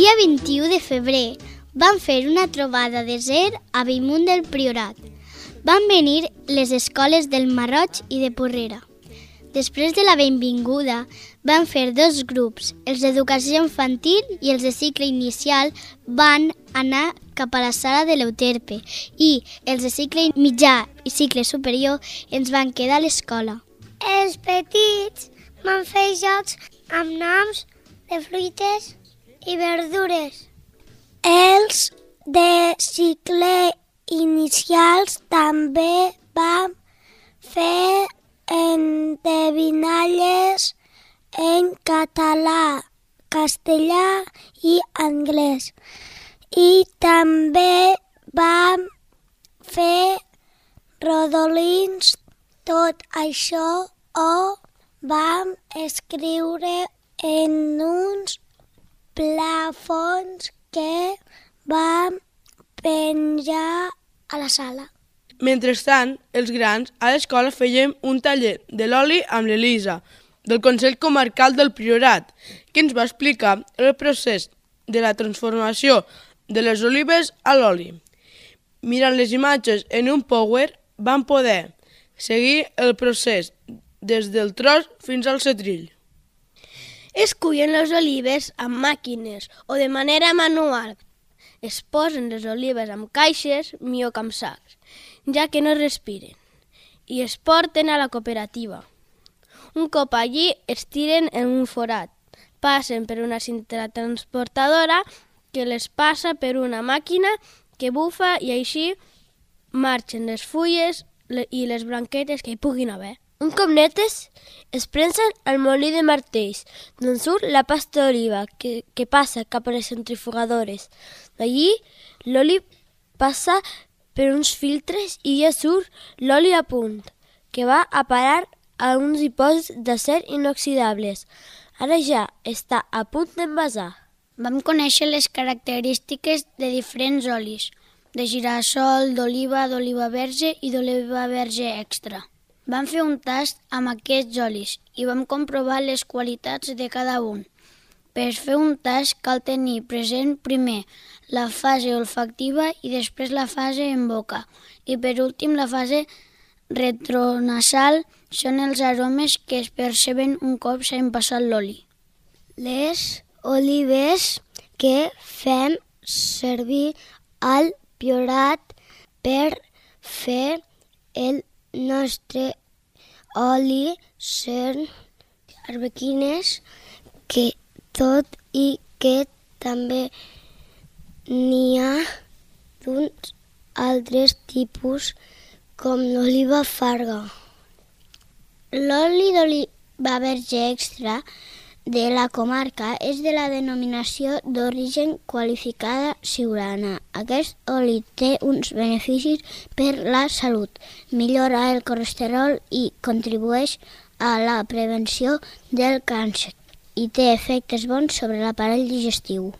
dia 21 de febrer van fer una trobada de zer a Bellmunt del Priorat. Van venir les escoles del Marroig i de Porrera. Després de la benvinguda, van fer dos grups. Els d'educació infantil i els de cicle inicial van anar cap a la sala de l'Euterpe i els de cicle mitjà i cicle superior ens van quedar a l'escola. Els petits van fer jocs amb noms de fruites i verdures. Els de cicle inicials també van fer endevinalles en català, castellà i anglès. I també vam fer rodolins. Tot això ho vam escriure en uns plafons que vam penjar a la sala. Mentrestant, els grans a l'escola fèiem un taller de l'oli amb l'Elisa, del Consell Comarcal del Priorat, que ens va explicar el procés de la transformació de les olives a l'oli. Mirant les imatges en un Power, vam poder seguir el procés des del tros fins al setrill. Es cullen les olives amb màquines o de manera manual. Es posen les olives amb caixes, millor que amb sacs, ja que no respiren, i es porten a la cooperativa. Un cop allí es tiren en un forat, passen per una cinta transportadora que les passa per una màquina que bufa i així marxen les fulles i les branquetes que hi puguin haver. Un cop netes, es prensen al molí de martells, d'on surt la pasta d'oliva que passa cap a les centrifugadores. D'allí, l'oli passa per uns filtres i ja surt l'oli a punt, que va a parar a uns dipòsits d'acer inoxidables. Ara ja està a punt d'envasar. Vam conèixer les característiques de diferents olis, de girassol, d'oliva verge i d'oliva verge extra. Vam fer un tast amb aquests olis i vam comprovar les qualitats de cada un. Per fer un tast cal tenir present primer la fase olfactiva i després la fase en boca i per últim la fase retronasal són els aromes que es perceben un cop s'ha envasat l'oli. Les olives que fem servir al Priorat per fer el nostre oli són arbequines, que tot i que també n'hi ha d'uns altres tipus com l'oliva farga. L'oli d'oliva verge extra de la comarca és de la denominació d'origen qualificada siurana. Aquest oli té uns beneficis per la salut, millora el colesterol i contribueix a la prevenció del càncer i té efectes bons sobre l'aparell digestiu.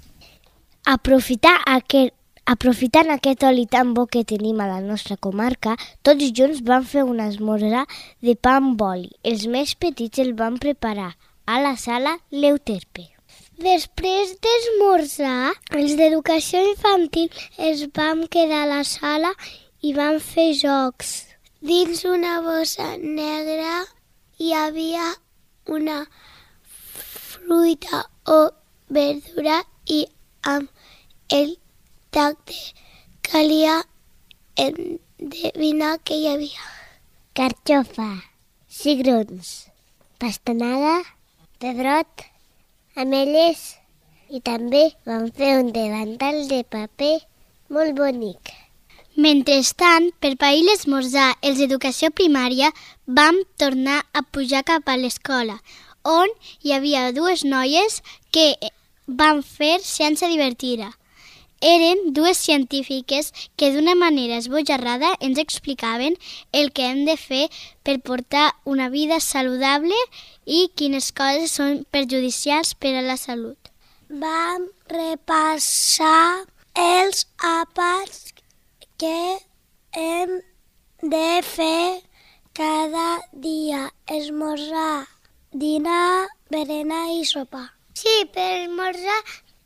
Aprofitant aquest oli tan bo que tenim a la nostra comarca, tots junts vam fer un esmorzar de pa amb oli. Els més petits el van preparar a la sala l'Euterpe. Després d'esmorzar, els d'educació infantil es vam quedar a la sala i vam fer jocs. Dins una bossa negra hi havia una fruita o verdura i amb el tacte calia endevinar què hi havia. Carxofa, cigrons, pastanaga, pebrot, ametlles i també vam fer un davantal de paper molt bonic. Mentrestant, per pair l'esmorzar, els d'educació primària vam tornar a pujar cap a l'escola, on hi havia dues noies que van fer ciència divertida. Eren dues científiques que d'una manera esbojarrada ens explicaven el que hem de fer per portar una vida saludable i quines coses són perjudicials per a la salut. Vam repassar els àpats que hem de fer cada dia: esmorzar, dinar, berenar i sopar. Sí, per esmorzar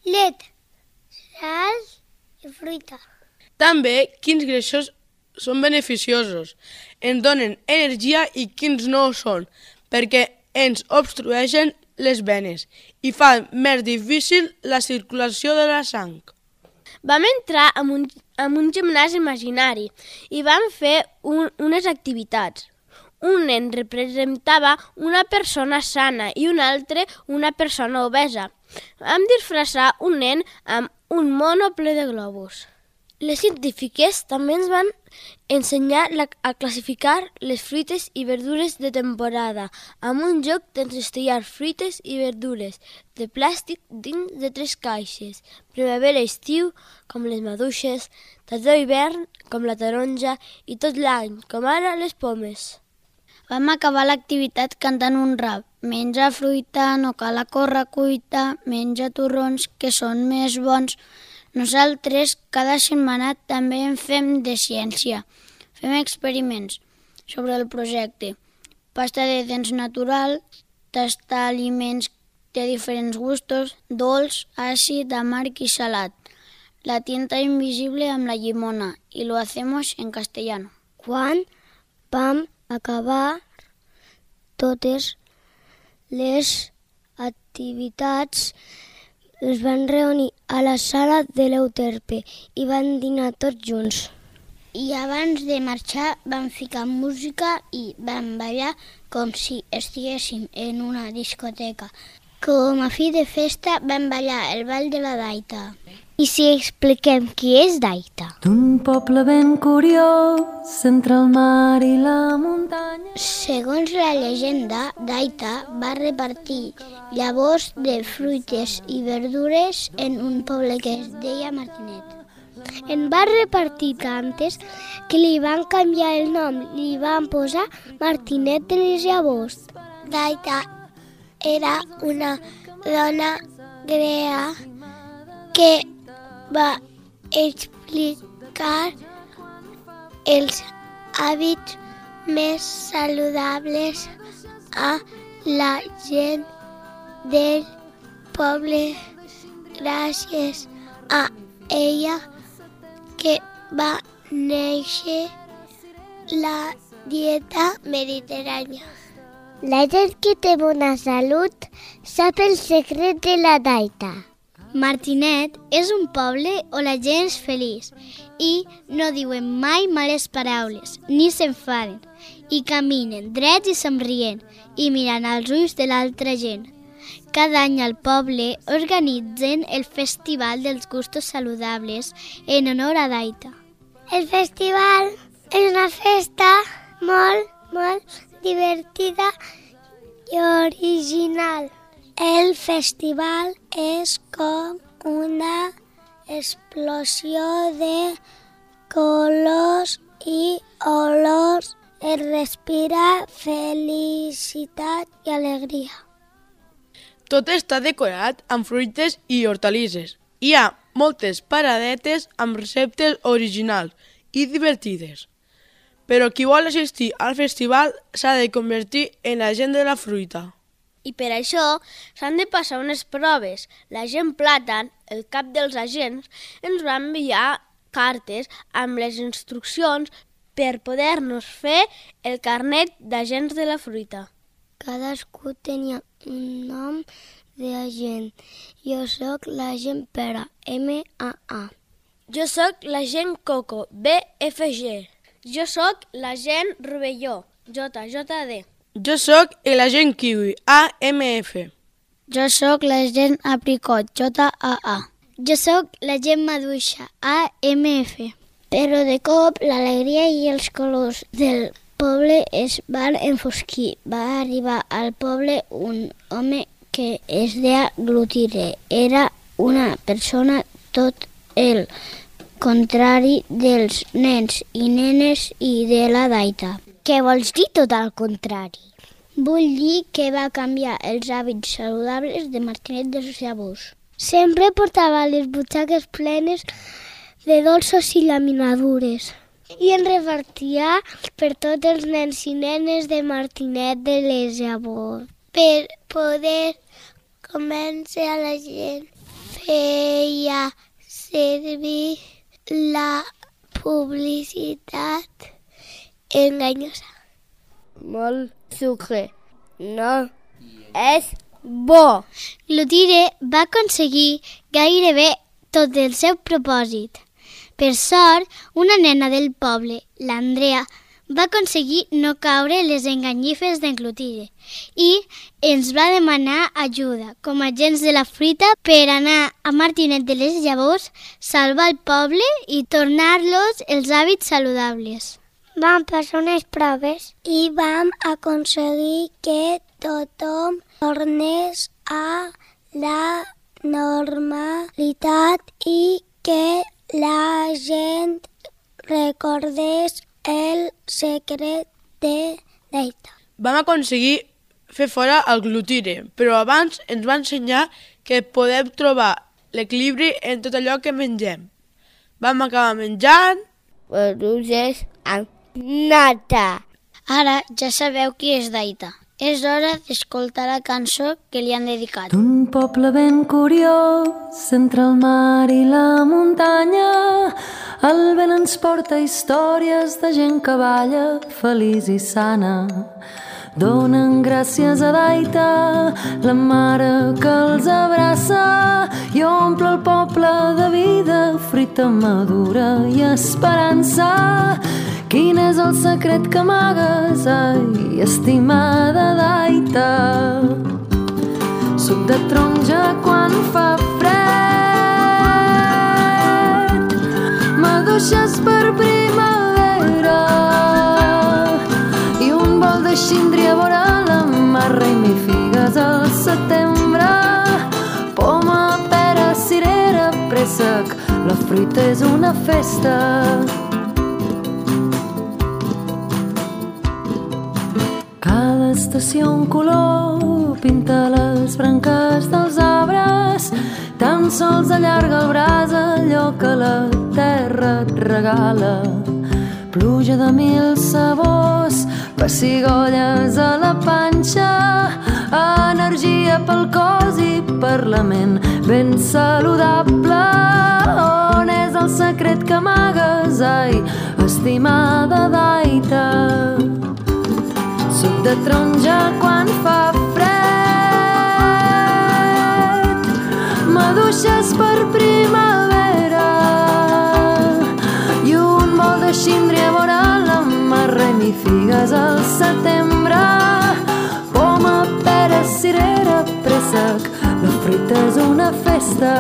llet, sal i fruita. També quins greixos són beneficiosos, ens donen energia i quins no ho són, perquè ens obstrueixen les venes i fan més difícil la circulació de la sang. Vam entrar en un gimnàs imaginari i vam fer unes activitats. Un nen representava una persona sana i un altre una persona obesa. Vam disfressar un nen amb un mono ple de globus. Les científiques també ens van ensenyar a classificar les fruites i verdures de temporada amb un joc d'encestellar fruites i verdures de plàstic dins de 3 caixes. Primavera-estiu, com les maduixes, tardor-hivern, com la taronja, i tot l'any, com ara les pomes. Vam acabar l'activitat cantant un rap. Menja fruita, no cal a córrer cuita, menja torrons que són més bons. Nosaltres cada setmana també en fem de ciència. Fem experiments sobre el projecte. Pasta de dents natural, tastar aliments de diferents gustos, dolç, àcid, amarg i salat. La tinta invisible amb la llimona y lo hacemos en castellano. Quan vam acabar totes les activitats, es van reunir a la sala de l'Euterpe i van dinar tots junts. I abans de marxar vam ficar música i vam ballar com si estiguéssim en una discoteca. Com a fi de festa vam ballar el ball de la Daita. I si expliquem qui és Daita? D'un poble ben curiós, entre el mar i la muntanya. Segons la llegenda, Daita va repartir llavors de fruites i verdures en un poble que es deia Martinet. En va repartir tantes que li van canviar el nom, li van posar Martinet de les llavors. Daita era una dona grega que va explicar els hàbits més saludables a la gent del poble gràcies a ella que va néixer la dieta mediterrània. La gent que té bona salut sap el secret de la Daita. Martinet és un poble on la gent és feliç i no diuen mai males paraules, ni s'enfaden, i caminen drets i somrient i mirant als ulls de l'altra gent. Cada any al poble organitzen el Festival dels Gustos Saludables en honor a Daita. El festival és una festa molt divertida i original. El festival és com una explosió de colors i olors. Es respira felicitat i alegria. Tot està decorat amb fruites i hortalisses. Hi ha moltes paradetes amb receptes originals i divertides. Però qui vol assistir al festival s'ha de convertir en l'agent de la fruita. I per això s'han de passar unes proves. L'agent Plàtan, el cap dels agents, ens va enviar cartes amb les instruccions per poder-nos fer el carnet d'agents de la fruita. Cadascú tenia un nom d'agent. Jo sóc l'agent Pere, M-A-A. Jo sóc l'agent Coco, B-F-G. Jo sóc l'agent Rovelló, J-J-D. Jo sóc l'agent Kiwi, A-M-F. Jo sóc l'agent Apricot, J-A-A. Jo sóc l'agent Maduixa, A-M-F. Però de cop l'alegria i els colors del poble es van enfosquir. Va arribar al poble un home que es deia Glutire. Era una persona tot el contrari dels nens i nenes i de la Daita. Què vols dir tot al contrari? Vull dir que va canviar els hàbits saludables de Martinet de les llavors. Sempre portava les butxaques plenes de dolços i laminadures i en repartia per tots els nens i nenes de Martinet de les llavors per poder convèncer a la gent feia servir la publicitat enganyosa. Molt sucre. No és bo. Clotilde va aconseguir gairebé tot el seu propòsit. Per sort, una nena del poble, l'Andrea, va aconseguir no caure les enganyifes d'en Clotilde i ens va demanar ajuda com a agents de la fruita per anar a Martinet de les Llavors, salvar el poble i tornar-los els hàbits saludables. Vam passar unes proves i vam aconseguir que tothom tornés a la normalitat i que la gent recordés el secret de Deita. Vam aconseguir fer fora el Clotilde, però abans ens va ensenyar que podem trobar l'equilibri en tot allò que mengem. Vam acabar menjant Maduixes amb nata. Ara ja sabeu qui és Deita. És hora d'escoltar la cançó que li han dedicat. D'un poble ben curiós, entre el mar i la muntanya, el vent ens porta històries de gent que balla feliç i sana. Donen gràcies a Deita, la mare que els abraça i omple el poble de vida, fruita madura i esperança. Quin és el secret que amagues, ai, estimada Deita? Suc de taronja quan fa fred, maduixes per primavera i un bol de xíndria vora la mar, raïm i figues al setembre, poma, pera, cirera, préssec, la fruita és una festa. Cada estació un color pinta les branques dels arbres, tan sols allarga el braç allò que la terra et regala. Pluja de mil sabors, pessigolles a la panxa, energia pel cos i per la ment, ben saludable. On és el secret que amagues, ai, estimada Deita? Suc de taronja quan fa fred, maduixes per primavera i un bol de xíndria vora la mar, raïm i figues al setembre, poma, pera, cirera, préssec, la fruita és una festa.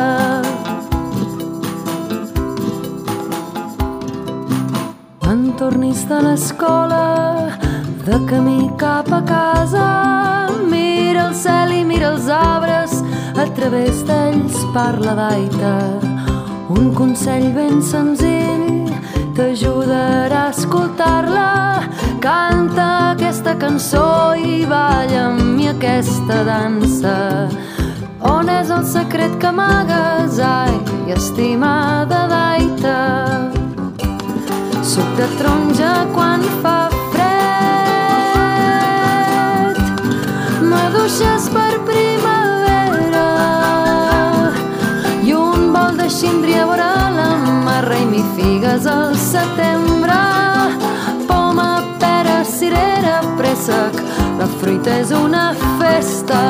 Quan tornis de l'escola, de camí cap a casa, mira el cel i mira els arbres, a través d'ells parla Deita. Un consell ben senzill t'ajudarà a escoltar-la. Canta aquesta cançó i balla amb mi aquesta dansa. On és el secret que amagues, ai, estimada Deita? Suc de taronja quan fa maduixes per primavera i un bol de xíndria vora la mar, raïm i figues al setembre, poma, pera, cirera, préssec, la fruita és una festa.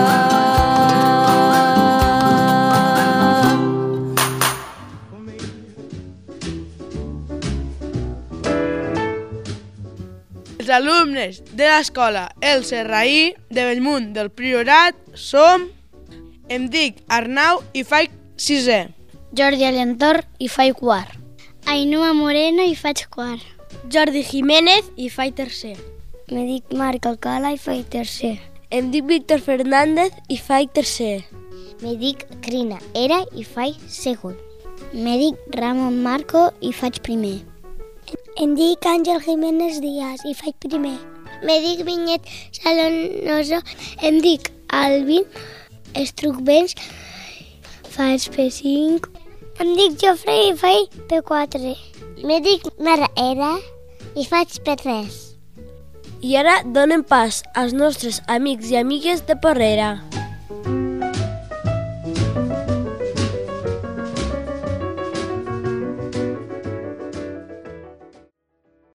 Els alumnes de l'escola El Serraí de Bellmunt del Priorat som... Em dic Arnau i faig 6è. Jordi Alentor i faig 4. Ainhoa Moreno i faig 4. Jordi Jiménez i faig 3è. Me dic Marc Alcala i faig 3è. Em dic Víctor Fernández i faig 3è. Me dic Crina Era i faig 2è. Me dic Ramon Marco i faig 1è. Em dic Àngel Jiménez Díaz i faig 1è. Me dic Vinyet Salonoso. Em dic Alvin Estrucbens, faig P5. Em dic Jofre i faig P4. Me dic Mara Era i faig P3. I ara donem pas als nostres amics i amigues de Porrera.